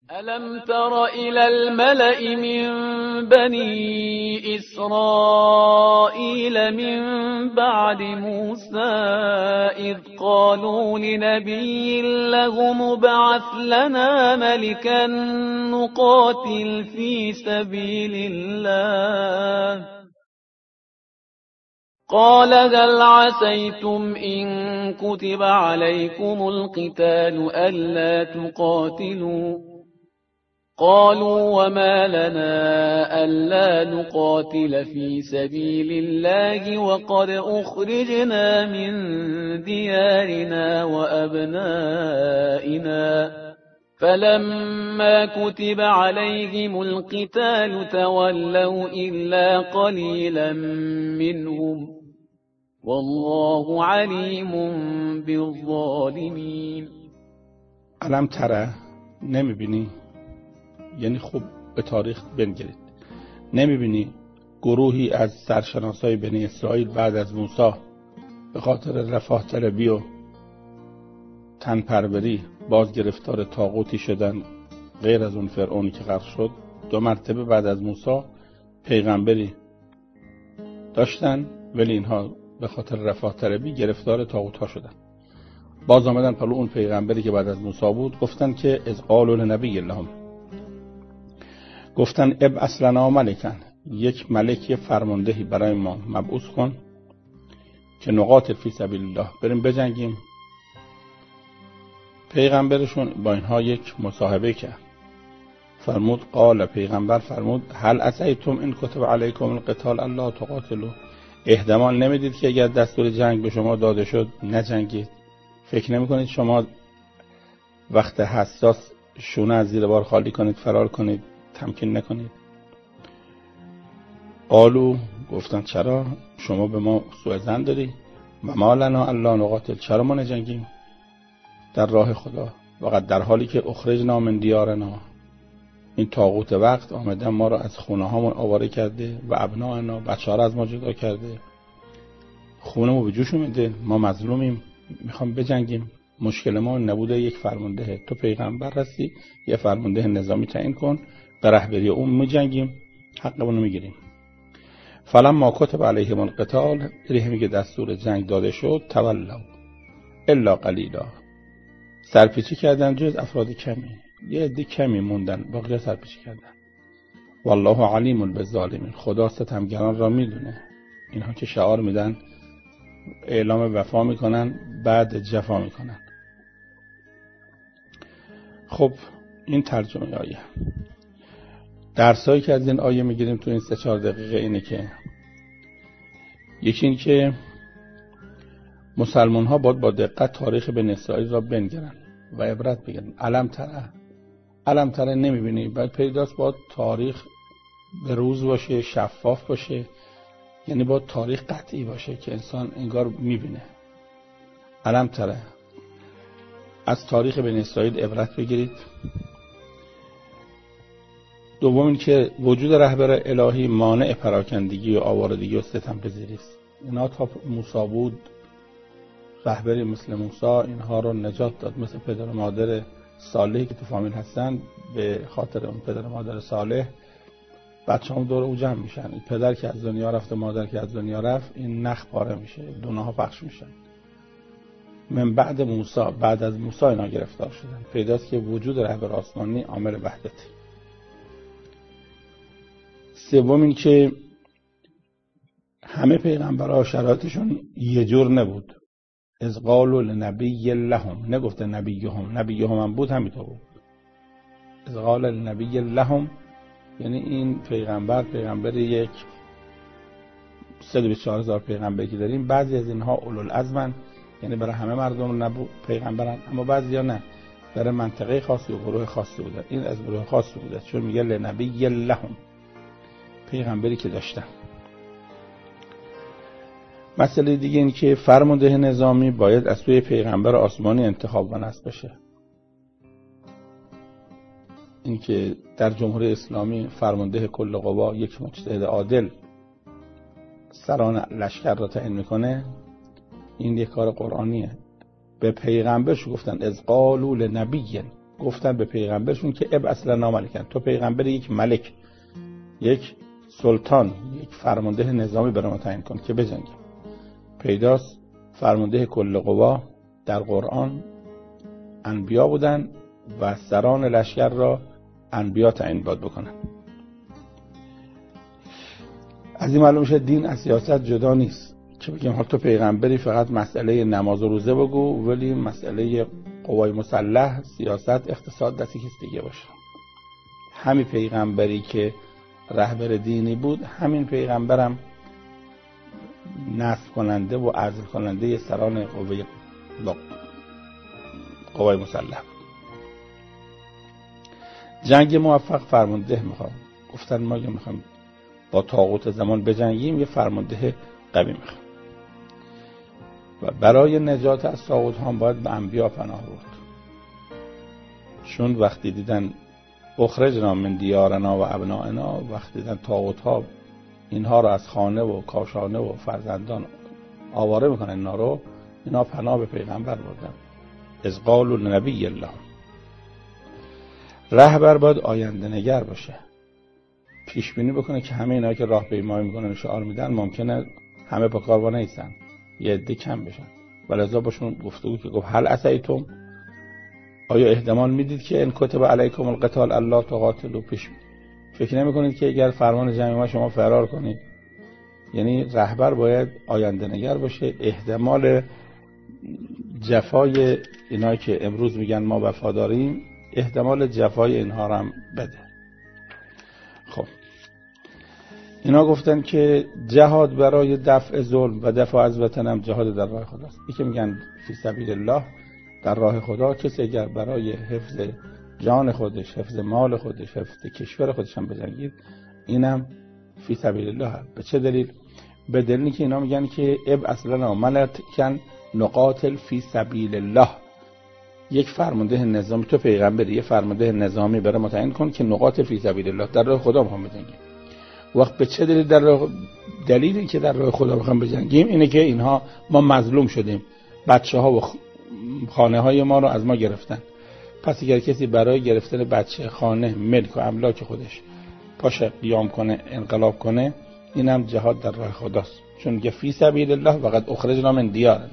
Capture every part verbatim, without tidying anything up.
ألم تر إلى الملأ من بني إسرائيل من بعد موسى إذ قالوا لنبي له مبعث لنا ملكا نقاتل في سبيل الله قال هل عسيتم إن كتب عليكم القتال ألا تقاتلوا قالوا وما لنا ألا نقاتل في سبيل الله وقد أخرجنا من ديارنا وأبنائنا فلما كتب عليهم القتال تولوا إلا قليلا منهم والله عليم بالظالمين. علم تره نمیبینی؟ یعنی خوب به تاریخ بنگرید. نمیبینی گروهی از سرشناسای بنی اسرائیل بعد از موسی به خاطر رفاه طلبی و تنپروری باز گرفتار طاغوتی شدن، غیر از اون فرعونی که غرق شد. دو مرتبه بعد از موسی پیغمبری داشتن ولی اینها به خاطر رفاه طلبی گرفتار طاغوت ها شدن. باز آمدن پلو اون پیغمبری که بعد از موسی بود، گفتن که از قالوا لنبی لهم، گفتن ابعث لنا ملکا، یک ملک فرماندهی برای ما مبعوث کن که نقاتل فی سبیل الله، بریم بجنگیم. پیغمبرشون با اینها یک مصاحبه کرد، فرمود قال، پیغمبر فرمود هل عسیتم ان کتب علیکم القتال الا تقاتلوا، احتمال نمیدید که اگر دستور جنگ به شما داده شد نجنگید؟ فکر نمیکنید شما وقت حساس شونه از زیر بار خالی کنید، فرار کنید، تمکین نکنید؟ قالو، گفتن چرا؟ شما به ما سوء ظن داری؟ و ما لنا الا نقاتل، چرا ما نجنگیم در راه خدا؟ وقت در حالی که اخرجنا من دیارنا، این طاغوت وقت آمده ما را از خونه هامون آواره کرده و ابنائنا، بچه ها را از ما جدا کرده، خونه ما به جوش اومده، ما مظلومیم، میخوام بجنگیم. مشکل ما نبوده یک فرمانده، تو پیغمبر هستی، یه فرمانده نظامی تعیین کن، به رهبری اون میجنگیم، حقمون رو میگیریم. فلما کتب علیهم القتال، دیگه که دستور جنگ داده شد، تولوا الا قلیلا، سرپیچی کردن جز افراد کمی، یه عده کمی موندن، باقی سرپیچی کردن. والله علیم بالظالمین، خدا ستمگران را میدونه. اینها که شعار میدن، اعلام وفا میکنن، بعد جفا میکنن. خب این ترجمه آیه. درسایی که از این آیه میگیریم تو این سه چهار دقیقه اینه که یکی این که مسلمان ها باید با دقت تاریخ بنی اسرائیل را بنگرن و عبرت بگیرن. علم تره علم تره نمیبینی، باید پیداست باید تاریخ به روز باشه، شفاف باشه، یعنی باید تاریخ قطعی باشه که انسان انگار میبینه. علم تره، از تاریخ بنی اسرائیل عبرت بگیرید. دوم این که وجود رهبر الهی مانع پراکندگی و آوارگی و ستمپذیری است. اینا تا موسی بود، رهبری مثل موسی اینها رو نجات داد، مثل پدر و مادر صالحی که تو فامیل هستن، به خاطر اون پدر و مادر صالح بچه‌ها دور او جمع میشن. این پدر که از دنیا رفت و مادر که از دنیا رفت، این نخ پاره میشه، دونه‌ها پخش میشن. من بعد موسی، بعد از موسی اینا گرفتار شدن. پیداست که وجود رهبر آسمانی عامل وحدته. سوم این که همه پیغمبرها شرایطشون یه جور نبود. از قالوا لنبی لهم، نگفته نبیهم، نبیهم هم بود همینطور بود. از قال لنبی لهم یعنی این پیغمبر پیغمبر یک صد و بیست و چهار هزار پیغمبری که داریم، بعضی از اینها اولوالعزمن، یعنی برای همه مردم نبود پیغمبرن، اما بعضی ها نه، برای منطقه خاصی و گروه خاصی بودن. این از گروه خاصی بوده، چون میگه لنبی لهم، پیغمبری که داشتن. مسئله دیگه این که فرمانده نظامی باید از سوی پیغمبر آسمانی انتخاب و نصب بشه. این که در جمهوری اسلامی فرمانده کل قوا یک مجتهد عادل سران لشکر را تعیین میکنه، این یک کار قرآنیه. به پیغمبرش گفتن از قالوا لنبی، گفتن به پیغمبرشون که اب اصلا ناملکن، تو پیغمبر یک ملک، یک سلطان، یک فرمانده نظامی برای ما تعیین کن که بجنگیم. پیداست فرمانده کل قوا در قرآن انبیا بودن و سران لشکر را انبیا تعیین باد بکنن. از این معلوم میشه دین از سیاست جدا نیست که بگیم حالا تو پیغمبری فقط مسئله نماز و روزه بگو، ولی مسئله قوای مسلح، سیاست، اقتصاد دستی کسی دیگه باشه. همین پیغمبری که رهبر دینی بود، همین پیغمبرم نصب کننده و عزل کننده سران قوای قوای مسلح بود. جنگ موفق فرمانده میخوام، گفتن ما که میخوام با طاغوت زمان بجنگیم، یه فرمانده قوی میخوام و برای نجات از طاغوت ها باید به انبیا پناه برد. چون وقتی دیدن اخرجنا من دیارنا و ابنائنا، وقتی دیدن طاغوت ها اینها رو از خانه و کاشانه و فرزندان آواره میکنن اینا رو، اینا پناه به پیغمبر بردن. از قالوا لنبی الله. رهبر باید آینده نگر باشه، پیش بینی بکنه که همه اینا که راه پیمایی میکنن شعار میدن ممکنه همه پا کاروا نیستن، یه عده کم بشن. ولذا باشون گفتگو که گفت هل عصیتم، آیا احتمال میدید که ان کتب علیکم القتال الا تقاتلوا، پیش فکر نمیکنید که اگر فرمان جنگ ما شما فرار کنید؟ یعنی رهبر باید آینده نگر باشه، احتمال جفای اینا که امروز میگن ما وفاداریم، احتمال جفای اینها رو هم بده. خب اینا گفتن که جهاد برای دفع ظلم و دفع از وطن هم جهاد در راه خداست. این که میگن فی سبیل الله، در راه خدا، کسی اگر برای حفظ جان خودش، حفظ مال خودش، حفظ کشور خودش هم بجنگید، اینم فی سبیل الله. به چه دلیل؟ به دلیلی که اینا میگن که اب اصلا ملکن نقاتل فی سبیل الله. یک فرمانده نظامی، تو پیغمبری، یه فرمانده نظامی برای متعین کن که نقاتل فی سبیل الله، در راه خدا میخوام بجنگیم. وقت به چه دلیل در راه، دلیلی که در راه خدا میخوام بجنگیم اینه که اینها ما مظلوم شدیم، بچه ها و خانه های ما رو از ما گرفتن. پس اگر کسی برای گرفتن بچه، خانه، ملک و املاک خودش پاشه قیام کنه، انقلاب کنه، اینم جهاد در راه خداست. چون که فی سبیل الله وقد اخرجنا من دیارنا.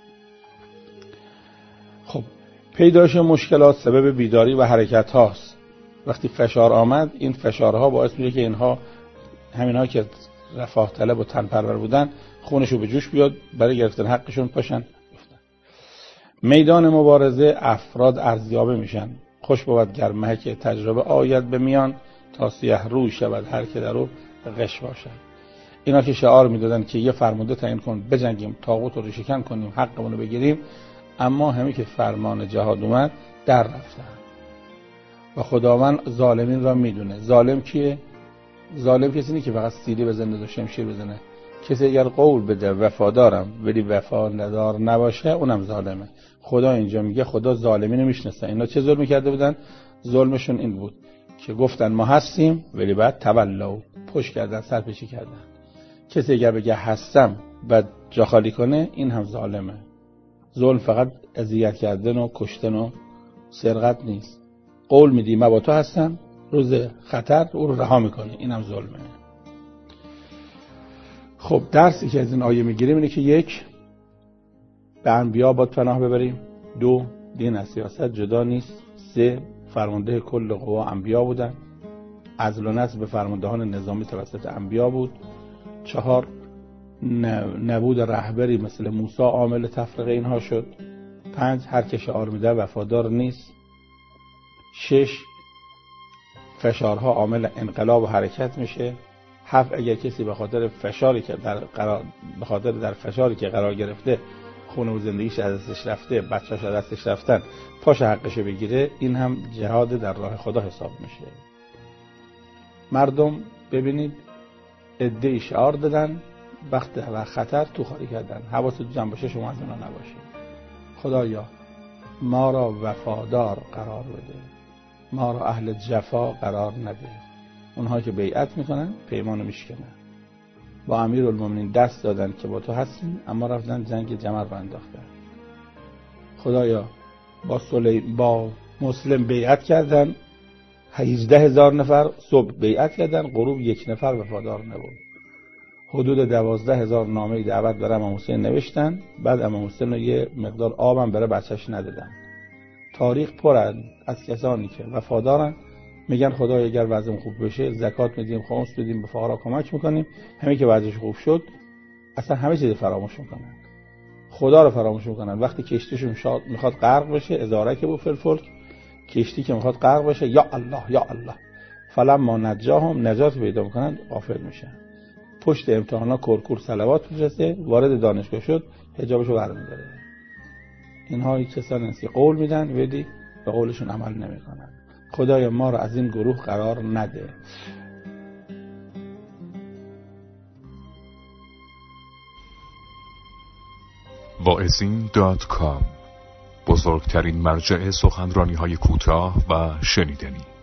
خب پیدایش مشکلات سبب بیداری و حرکت هاست. وقتی فشار آمد، این فشارها باعث میشه که اینها، همینها که رفاه طلب و تن پرور بودن، خونشو به جوش بیاد، برای گرفتن حقشون پاشن. میدان مبارزه افراد ارزیابی میشن. خوش بود گرمه که تجربه آید به میان، تا سیه روی شود هر که درو غش باشد. اینا که شعار میدادن که یه فرمانده تعیین کن بجنگیم، طاغوت رو شکن کنیم، حقمون رو بگیریم، اما همین که فرمان جهاد اومد در رفتن. و خداوند ظالمین را میدونه. ظالم کیه؟ ظالم کسی نیست که فقط سیلی بزنه و شمشیر بزنه. کسی اگر قول بده وفادارم ولی وفا ندار نباشه، اونم ظالمه. خدا اینجا میگه خدا ظالمین رو میشناسه. اینا چه ظلمی کرده بودن؟ ظلمشون این بود که گفتن ما هستیم ولی بعد تولوا، پشت کردن، سرپیچی کردن. کسی اگر بگه هستم بعد جا خالی کنه، این هم ظالمه. ظلم فقط اذیت کردن و کشتن و سرقت نیست. قول میدی من با تو هستم، روز خطر او رو رها میکنه، اینم ظلمه. خب درسی که از این آیه میگیریم اینه که یک، به انبیا باید پناه ببریم. دو، دین از سیاست جدا نیست. سه، فرمانده کل قوا انبیا بودن، عزل و نصب به فرماندهان نظامی توسط انبیا بود. چهار، نبود رهبری مثل موسی عامل تفرقه اینها شد. پنج، هر که شعار میده وفادار نیست. شش، فشارها عامل انقلاب و حرکت میشه. هفت، اگر کسی به خاطر فشاری که در قرار به خاطر در فشاری که قرار گرفته، خونه و زندگیش از دستش رفته، بچه‌اش از دستش رفتن، پاش حقش بگیره، این هم جهاد در راه خدا حساب میشه. مردم ببینید عده شعار دادن، وقت و خطر تو خالی کردن. حواستون جمع باشه شما از اونا نباشید. خدایا ما را وفادار قرار بده، ما را اهل جفا قرار نده. اونها که بیعت میکنن پیمانو میشکنن. با امیرالمومنین دست دادن که با تو هستیم، اما رفتن جنگ جمل رو انداختن. خدایا با سلی... با مسلم بیعت کردن هجده هزار نفر، صبح بیعت کردن، غروب یک نفر وفادار نبود. حدود دوازده هزار نامه دعوت برای امام حسین نوشتن، بعد امام حسین رو یه مقدار آبم برای بچهش ندادن. تاریخ پر از کسانی که وفادارن، میگن خدای اگر وضعم خوب بشه زکات میدیم، خمس میدیم، به فقرا کمک میکنیم. همین که وضعش خوب شد اصلا همه چیز فراموش میکنن، خدا رو فراموش میکنن. وقتی کشتیشون شاد میخواد غرق بشه، ازاره که بود فلفل، کشتی که میخواد غرق بشه، یا الله یا الله، فلما نجاهم، نجات پیدا میکنن، غافل میشن. پشت امتحانا کرکور صلوات میرسه، وارد دانشگاه شد، حجابشو برمی‌داره. اینها کسانی هستند که قول میدن ولی به قولشون عمل نمیکنن. خدای ما رو از این گروه قرار نده. واعظین دات کام، بزرگترین مرجع سخنرانی‌های کوتاه و شنیدنی.